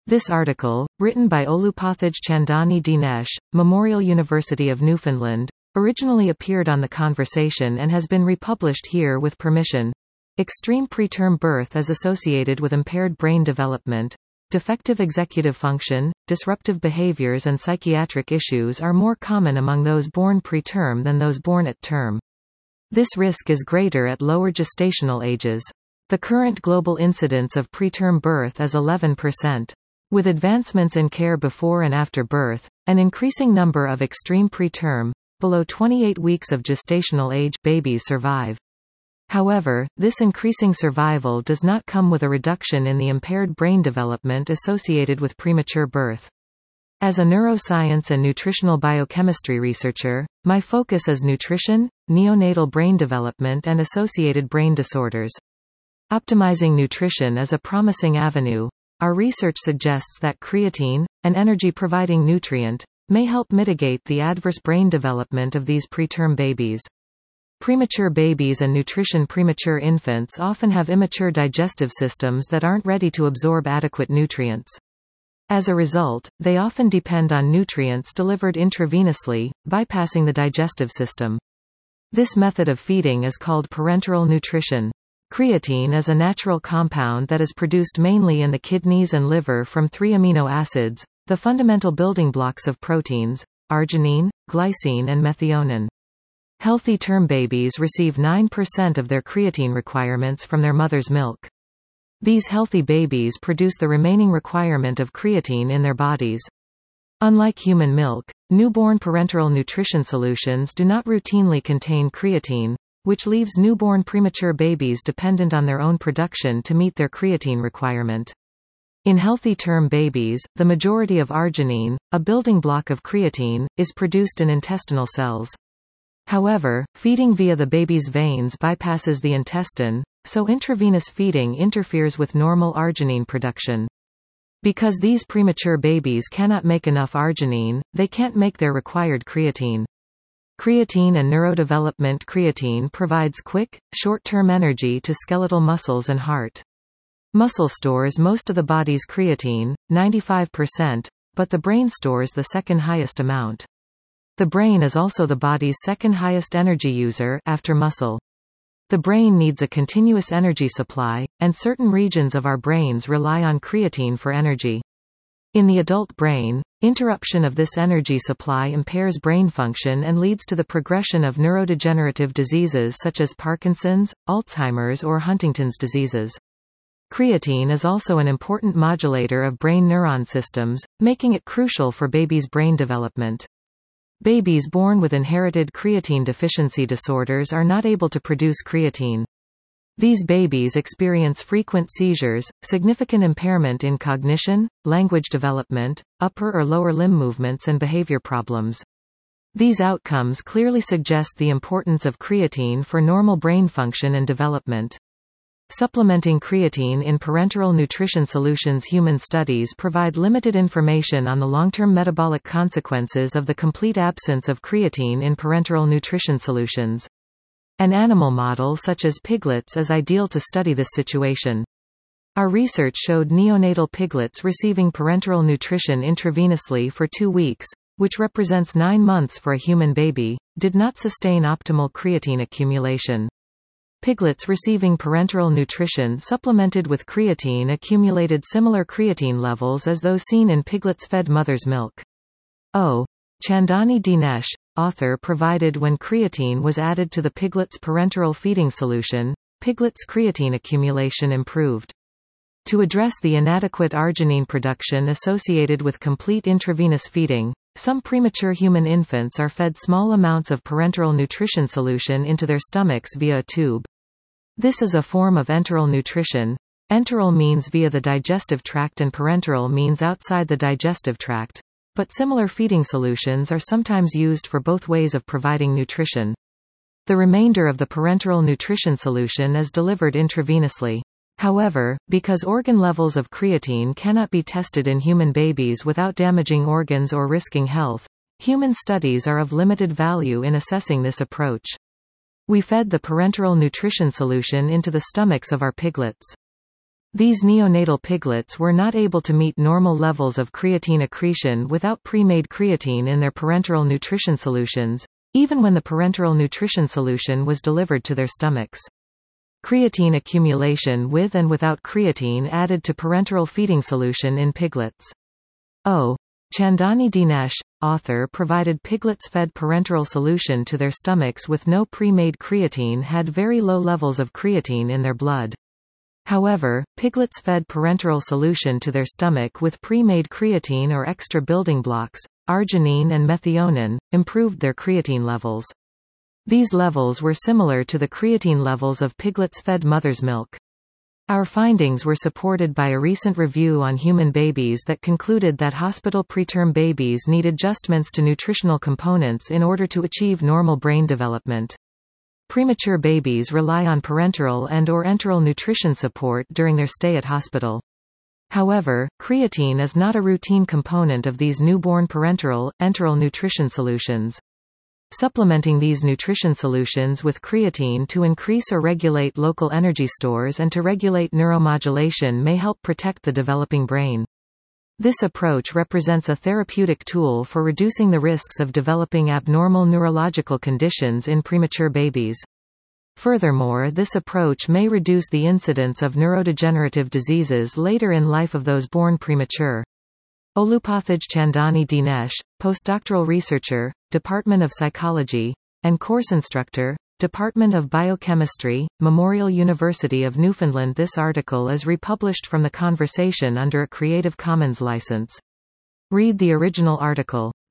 This article, written by Olupathij Chandani Dinesh, Memorial University of Newfoundland, originally appeared on The Conversation and has been republished here with permission. Extreme preterm birth is associated with impaired brain development. Defective executive function, disruptive behaviors and psychiatric issues are more common among those born preterm than those born at term. This risk is greater at lower gestational ages. The current global incidence of preterm birth is 11%. With advancements in care before and after birth, an increasing number of extreme preterm, below 28 weeks of gestational age, babies survive. However, this increasing survival does not come with a reduction in the impaired brain development associated with premature birth. As a neuroscience and nutritional biochemistry researcher, my focus is nutrition, neonatal brain development and associated brain disorders. Optimizing nutrition is a promising avenue. Our research suggests that creatine, an energy-providing nutrient, may help mitigate the adverse brain development of these preterm babies. Premature babies and premature infants often have immature digestive systems that aren't ready to absorb adequate nutrients. As a result, they often depend on nutrients delivered intravenously, bypassing the digestive system. This method of feeding is called parenteral nutrition. Creatine is a natural compound that is produced mainly in the kidneys and liver from 3 amino acids, the fundamental building blocks of proteins: arginine, glycine and methionine. Healthy term babies receive 9% of their creatine requirements from their mother's milk. These healthy babies produce the remaining requirement of creatine in their bodies. Unlike human milk, newborn parenteral nutrition solutions do not routinely contain creatine, which leaves newborn premature babies dependent on their own production to meet their creatine requirement. In healthy term babies, the majority of arginine, a building block of creatine, is produced in intestinal cells. However, feeding via the baby's veins bypasses the intestine, so intravenous feeding interferes with normal arginine production. Because these premature babies cannot make enough arginine, they can't make their required creatine. Creatine and neurodevelopment. Creatine provides quick, short-term energy to skeletal muscles and heart. Muscle stores most of the body's creatine, 95%, but the brain stores the second highest amount. The brain is also the body's second highest energy user, after muscle. The brain needs a continuous energy supply, and certain regions of our brains rely on creatine for energy. In the adult brain, interruption of this energy supply impairs brain function and leads to the progression of neurodegenerative diseases such as Parkinson's, Alzheimer's or Huntington's diseases. Creatine is also an important modulator of brain neuron systems, making it crucial for babies' brain development. Babies born with inherited creatine deficiency disorders are not able to produce creatine. These babies experience frequent seizures, significant impairment in cognition, language development, upper or lower limb movements and behavior problems. These outcomes clearly suggest the importance of creatine for normal brain function and development. Supplementing creatine in parenteral nutrition solutions. Human studies provide limited information on the long-term metabolic consequences of the complete absence of creatine in parenteral nutrition solutions. An animal model such as piglets is ideal to study this situation. Our research showed neonatal piglets receiving parenteral nutrition intravenously for 2 weeks, which represents 9 months for a human baby, did not sustain optimal creatine accumulation. Piglets receiving parenteral nutrition supplemented with creatine accumulated similar creatine levels as those seen in piglets fed mother's milk. Chandani Dinesh, author, provided when creatine was added to the piglet's parenteral feeding solution, piglets' creatine accumulation improved. To address the inadequate arginine production associated with complete intravenous feeding, some premature human infants are fed small amounts of parenteral nutrition solution into their stomachs via a tube. This is a form of enteral nutrition. Enteral means via the digestive tract and parenteral means outside the digestive tract. But similar feeding solutions are sometimes used for both ways of providing nutrition. The remainder of the parenteral nutrition solution is delivered intravenously. However, because organ levels of creatine cannot be tested in human babies without damaging organs or risking health, human studies are of limited value in assessing this approach. We fed the parenteral nutrition solution into the stomachs of our piglets. These neonatal piglets were not able to meet normal levels of creatine accretion without pre-made creatine in their parenteral nutrition solutions, even when the parenteral nutrition solution was delivered to their stomachs. Creatine accumulation with and without creatine added to parenteral feeding solution in piglets. Chandani Dinesh, author, provided piglets fed parenteral solution to their stomachs with no pre-made creatine had very low levels of creatine in their blood. However, piglets fed parenteral solution to their stomach with pre-made creatine or extra building blocks, arginine and methionine, improved their creatine levels. These levels were similar to the creatine levels of piglets fed mother's milk. Our findings were supported by a recent review on human babies that concluded that hospital preterm babies need adjustments to nutritional components in order to achieve normal brain development. Premature babies rely on parenteral and/or enteral nutrition support during their stay at hospital. However, creatine is not a routine component of these newborn parenteral, enteral nutrition solutions. Supplementing these nutrition solutions with creatine to increase or regulate local energy stores and to regulate neuromodulation may help protect the developing brain. This approach represents a therapeutic tool for reducing the risks of developing abnormal neurological conditions in premature babies. Furthermore, this approach may reduce the incidence of neurodegenerative diseases later in life of those born premature. Olupathaj Chandani Dinesh, postdoctoral researcher, Department of Psychology, and course instructor, Department of Biochemistry, Memorial University of Newfoundland. This article is republished from The Conversation under a Creative Commons license. Read the original article.